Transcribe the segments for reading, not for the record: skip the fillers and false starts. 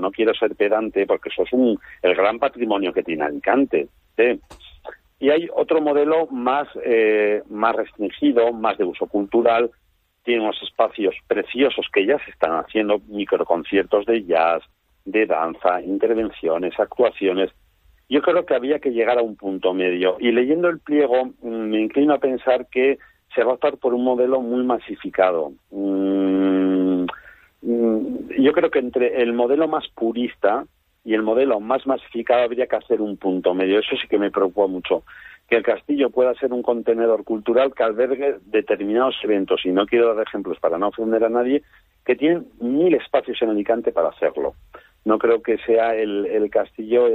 no quiero ser pedante, porque eso es el gran patrimonio que tiene Alicante. Y hay otro modelo más restringido, más de uso cultural, tiene unos espacios preciosos que ya se están haciendo, microconciertos de jazz, de danza, intervenciones, actuaciones. Yo creo que había que llegar a un punto medio. Y leyendo el pliego, me inclino a pensar que se va a optar por un modelo muy masificado. Yo creo que entre el modelo más purista y el modelo más masificado habría que hacer un punto medio. Eso sí que me preocupa mucho. Que el castillo pueda ser un contenedor cultural que albergue determinados eventos, y no quiero dar ejemplos para no ofender a nadie, que tienen 1000 espacios en Alicante para hacerlo. No creo que sea el castillo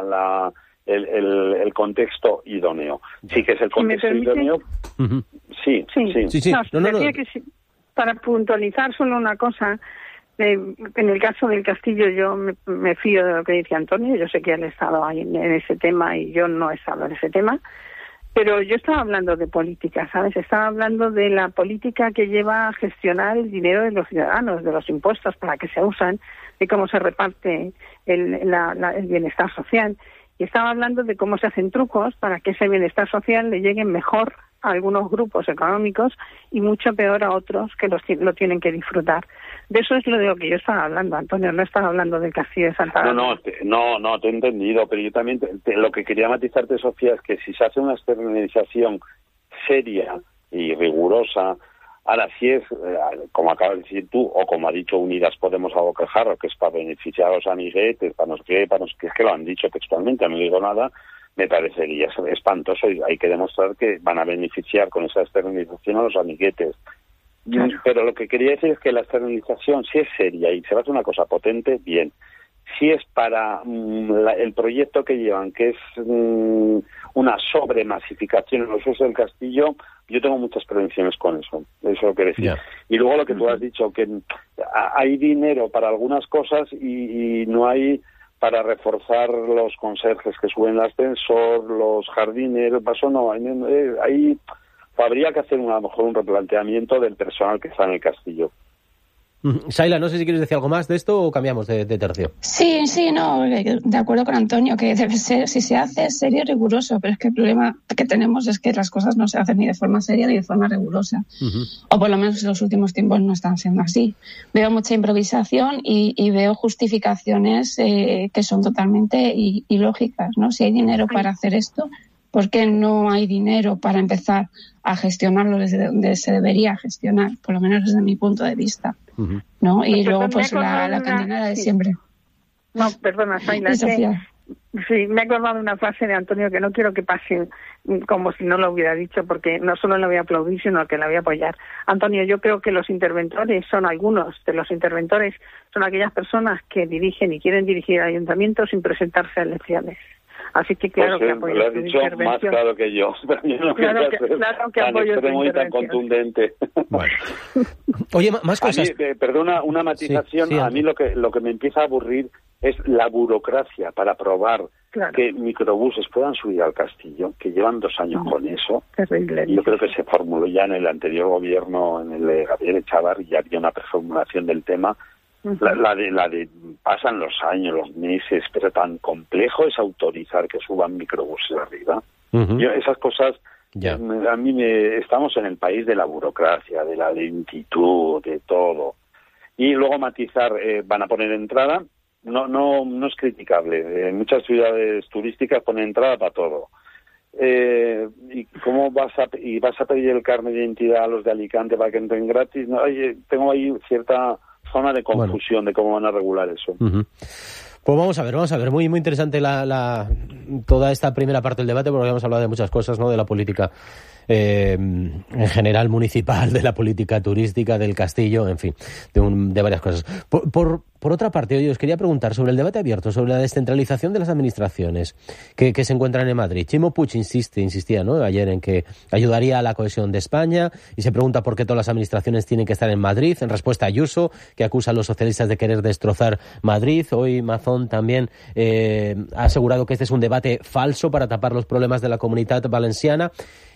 el contexto idóneo. Sí que es el contexto idóneo. Sí. No. Que sí, para puntualizar solo una cosa, en el caso del castillo yo me fío de lo que dice Antonio. Yo sé que él ha estado ahí en ese tema y yo no he estado en ese tema, pero yo estaba hablando de política, ¿sabes? Estaba hablando de la política que lleva a gestionar el dinero de los ciudadanos, de los impuestos para que se usan, de cómo se reparte el bienestar social. Y estaba hablando de cómo se hacen trucos para que ese bienestar social le llegue mejor a algunos grupos económicos y mucho peor a otros que lo tienen que disfrutar. De eso es de lo que yo estaba hablando, Antonio. No estaba hablando del castillo de Santa Ana. No, te he entendido, pero yo también lo que quería matizarte, Sofía, es que si se hace una externalización seria y rigurosa, ahora sí es, como acabas de decir tú, o como ha dicho Unidas Podemos a bocajarro, que es para beneficiar a los amiguetes, para no sé qué, es que lo han dicho textualmente, no digo nada, me parecería espantoso, y hay que demostrar que van a beneficiar con esa externalización a los amiguetes. Claro. Pero lo que quería decir es que la externalización, si es seria y se va a hacer una cosa potente, bien. Si es para el proyecto que llevan, que es una sobremasificación en los usos del castillo, yo tengo muchas prevenciones con eso. Eso es lo que decía. Yeah. Y luego lo que tú has dicho, que hay dinero para algunas cosas y no hay para reforzar los conserjes que suben el ascensor, los jardineros, eso no. Ahí habría que hacer a lo mejor un replanteamiento del personal que está en el castillo. Saila, no sé si quieres decir algo más de esto o cambiamos de tercio. Sí, no, de acuerdo con Antonio, que debe ser, si se hace, serio y riguroso, pero es que el problema que tenemos es que las cosas no se hacen ni de forma seria ni de forma rigurosa. O por lo menos en los últimos tiempos no están siendo así. Veo mucha improvisación y veo justificaciones que son totalmente ilógicas, ¿no? Si hay dinero para hacer esto, ¿por qué no hay dinero para empezar a gestionarlo desde donde se debería gestionar? Por lo menos desde mi punto de vista. ¿No? Y luego pues la cantinera de siempre. No, perdona, Saila, sí, me he acordado de una frase de Antonio que no quiero que pase como si no lo hubiera dicho, porque no solo le voy a aplaudir, sino que le voy a apoyar. Antonio, yo creo que los interventores son algunos de los interventores, son aquellas personas que dirigen y quieren dirigir ayuntamientos sin presentarse a elecciones. Así que claro que apoyo lo has dicho más claro que yo. Pero yo no claro que tan apoyo extremo y tan contundente. Bueno. Oye, más cosas. A mí, perdona, una matización. Sí, a mí lo que me empieza a aburrir es la burocracia para aprobar que microbuses puedan subir al castillo, que llevan 2 años con eso. Terrible. Yo creo que se formuló ya en el anterior gobierno, en el de Gabriel Echavarri, ya había una reformulación del tema. La de pasan los años, los meses, pero tan complejo es autorizar que suban microbuses arriba. Esas cosas, a mí estamos en el país de la burocracia, de la lentitud, de todo. Y luego matizar, van a poner entrada, no es criticable. En muchas ciudades turísticas ponen entrada para todo. ¿Y cómo vas a pedir el carnet de identidad a los de Alicante para que entren gratis? No, tengo ahí cierta zona de confusión de cómo van a regular eso. Pues vamos a ver, muy interesante toda esta primera parte del debate, porque hemos hablado de muchas cosas, ¿no? De la política en general municipal, de la política turística, del castillo, en fin, de varias cosas. Por otra parte, oye, os quería preguntar sobre el debate abierto, sobre la descentralización de las administraciones que se encuentran en Madrid. Chimo Puig insistía, ¿no?, ayer en que ayudaría a la cohesión de España, y se pregunta por qué todas las administraciones tienen que estar en Madrid, en respuesta a Ayuso, que acusa a los socialistas de querer destrozar Madrid. Hoy Mazón también ha asegurado que este es un debate falso para tapar los problemas de la Comunitat Valenciana.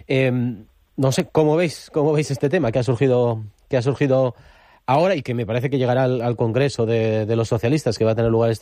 No sé, ¿cómo veis este tema que ha surgido ahora y que me parece que llegará al Congreso de los socialistas, que va a tener lugar